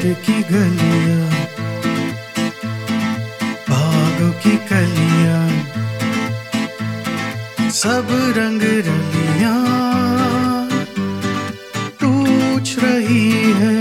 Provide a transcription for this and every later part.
की गलियां, बागों की कलियां, सब रंग रलियां पूछ रही है।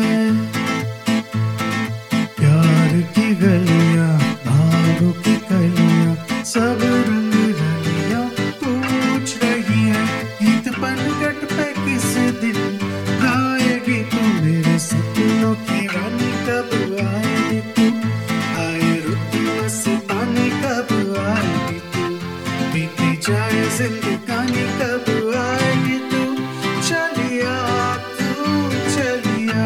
प्यार की गलियां, बागों की कलियां, सब रंग रलियां पूछ रही है। गीत पनघट पे किस दिन गाएगी तू, मेरे सपनों की रानी कब आएगी तू, आए रुत मस्तानी कब आएगी तू, बीती जाए जिंदगानी कब आएगी तू, चलिया तू चलिया।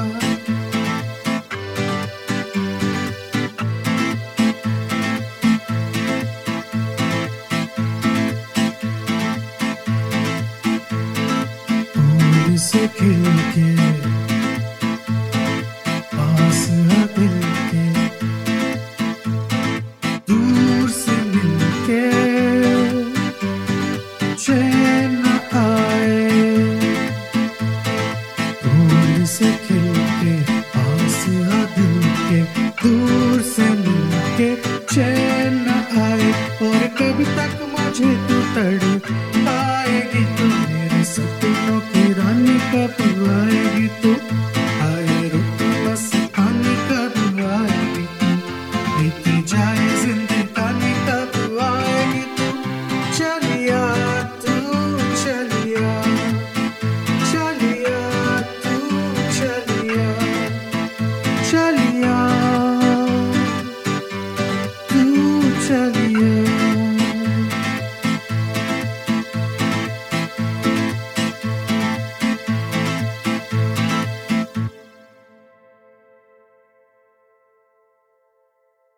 फूल से खिल के पास है दिल के, दूर से मिल के चैन न आए। फूल से खिल के पास है दिल के, दूर से मिल के चैन न आए। और कब तक मुझे तू तड़ पाएगी तू, मेरे सपनों की रानी कब आएगी तू।